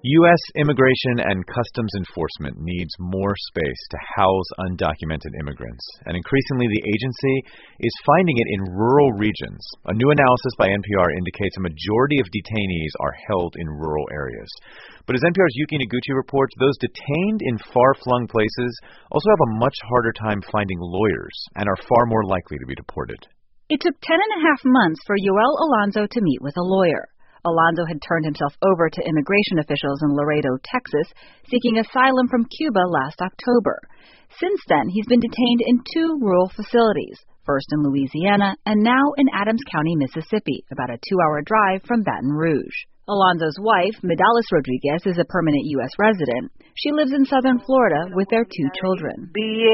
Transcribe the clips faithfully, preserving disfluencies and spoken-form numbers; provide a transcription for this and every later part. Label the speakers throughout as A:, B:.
A: U S Immigration and Customs Enforcement needs more space to house undocumented immigrants, and increasingly the agency is finding it in rural regions. A new analysis by N P R indicates a majority of detainees are held in rural areas. But as N P R's Yuki Noguchi reports, those detained in far-flung places also have a much harder time finding lawyers and are far more likely to be deported.
B: It took ten and a half months for Yoel Alonzo to meet with a lawyer. Alonzo had turned himself over to immigration officials in Laredo, Texas, seeking asylum from Cuba last October. Since then, he's been detained in two rural facilities, first in Louisiana and now in Adams County, Mississippi, about a two-hour drive from Baton Rouge. Alonzo's wife, Medalis Rodriguez, is a permanent U S resident. She lives in southern Florida with their two children.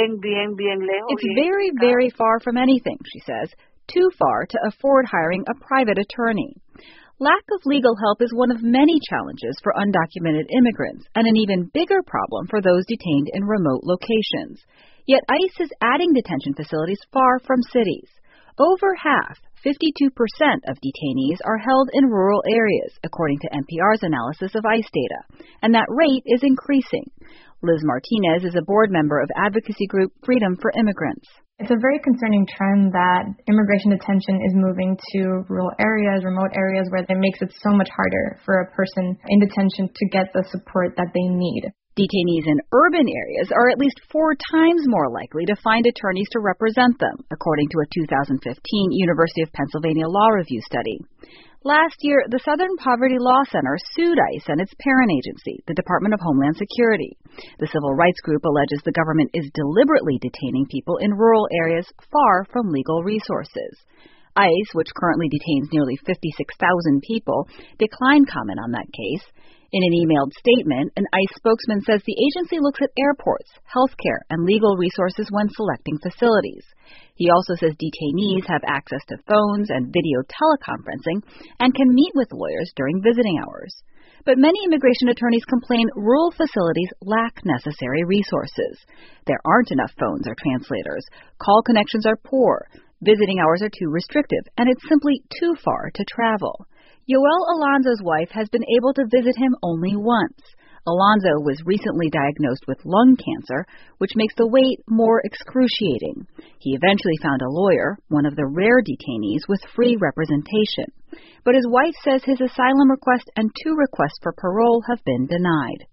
B: It's very, very far from anything, she says, too far to afford hiring a private attorney. Lack of legal help is one of many challenges for undocumented immigrants and an even bigger problem for those detained in remote locations. Yet ICE is adding detention facilities far from cities. Over half, fifty-two percent of detainees are held in rural areas, according to N P R's analysis of ICE data, and that rate is increasing. Liz Martinez is a board member of advocacy group Freedom for Immigrants.
C: It's a very concerning trend that immigration detention is moving to rural areas, remote areas, where it makes it so much harder for a person in detention to get the support that they need.
B: Detainees in urban areas are at least four times more likely to find attorneys to represent them, according to a two thousand fifteen University of Pennsylvania Law Review study. Last year, the Southern Poverty Law Center sued ICE and its parent agency, the Department of Homeland Security. The civil rights group alleges the government is deliberately detaining people in rural areas far from legal resources. ICE, which currently detains nearly fifty-six thousand people, declined comment on that case. In an emailed statement, an ICE spokesman says the agency looks at airports, healthcare, and legal resources when selecting facilities. He also says detainees have access to phones and video teleconferencing and can meet with lawyers during visiting hours. But many immigration attorneys complain rural facilities lack necessary resources. There aren't enough phones or translators, call connections are poor, visiting hours are too restrictive, and it's simply too far to travel. Yoel Alonzo's wife has been able to visit him only once. Alonzo was recently diagnosed with lung cancer, which makes the wait more excruciating. He eventually found a lawyer, one of the rare detainees with free representation. But his wife says his asylum request and two requests for parole have been denied.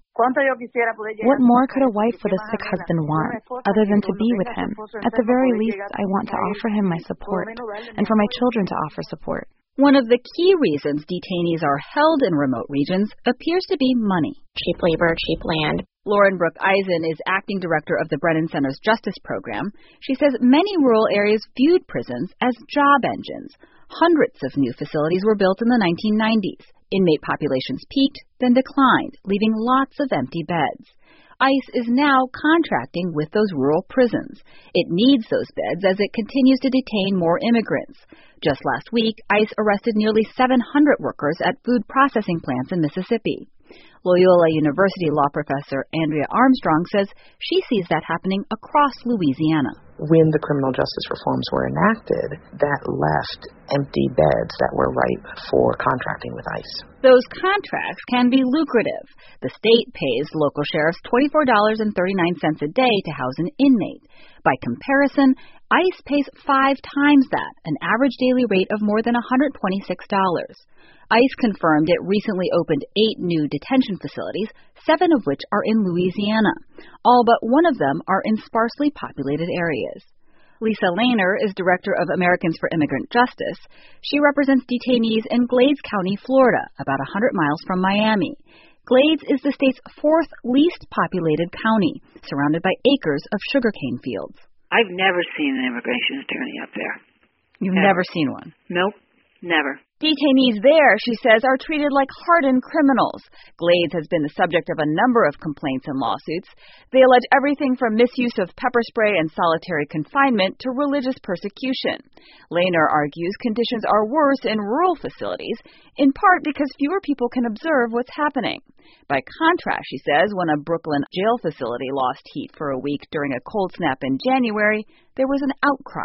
C: What more could a wife with a sick husband want, other than to be with him? At the very least, I want to offer him my support, and for my children to offer support.
B: One of the key reasons detainees are held in remote regions appears to be money.
D: Cheap labor, cheap land.
B: Lauren Brooke Eisen is acting director of the Brennan Center's Justice Program. She says many rural areas viewed prisons as job engines. Hundreds of new facilities were built in the nineteen nineties. Inmate populations peaked, then declined, leaving lots of empty beds. ICE is now contracting with those rural prisons. It needs those beds as it continues to detain more immigrants. Just last week, ICE arrested nearly seven hundred workers at food processing plants in Mississippi. Loyola University law professor Andrea Armstrong says she sees that happening across Louisiana.
E: When the criminal justice reforms were enacted, that left empty beds that were ripe for contracting with ICE.
B: Those contracts can be lucrative. The state pays local sheriffs twenty-four dollars and thirty-nine cents a day to house an inmate. By comparison, ICE pays five times that, an average daily rate of more than one hundred twenty-six dollars. ICE confirmed it recently opened eight new detention facilities, seven of which are in Louisiana. All but one of them are in sparsely populated areas. Lisa Lehner is director of Americans for Immigrant Justice. She represents detainees in Glades County, Florida, about one hundred miles from Miami. Glades is the state's fourth least populated county, surrounded by acres of sugarcane fields.
F: I've never seen an immigration attorney up there.
B: You've
F: Ever.
B: never seen one?
F: Nope, never.
B: Detainees there, she says, are treated like hardened criminals. Glades has been the subject of a number of complaints and lawsuits. They allege everything from misuse of pepper spray and solitary confinement to religious persecution. Lehner argues conditions are worse in rural facilities, in part because fewer people can observe what's happening. By contrast, she says, when a Brooklyn jail facility lost heat for a week during a cold snap in January, there was an outcry.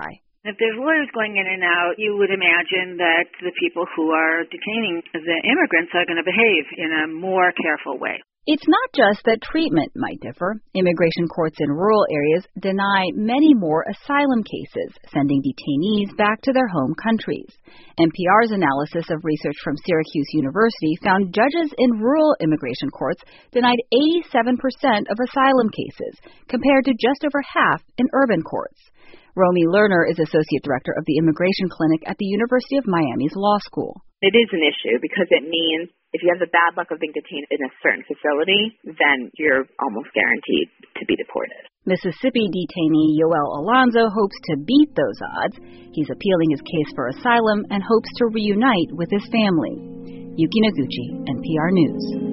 F: If there's lawyers going in and out, you would imagine that the people who are detaining the immigrants are going to behave in a more careful way.
B: It's not just that treatment might differ. Immigration courts in rural areas deny many more asylum cases, sending detainees back to their home countries. N P R's analysis of research from Syracuse University found judges in rural immigration courts denied eighty-seven percent of asylum cases, compared to just over half in urban courts. Romy Lerner is Associate Director of the Immigration Clinic at the University of Miami's Law School.
G: It is an issue because it means if you have the bad luck of being detained in a certain facility, then you're almost guaranteed to be deported.
B: Mississippi detainee Yoel Alonzo hopes to beat those odds. He's appealing his case for asylum and hopes to reunite with his family. Yuki Noguchi, N P R News.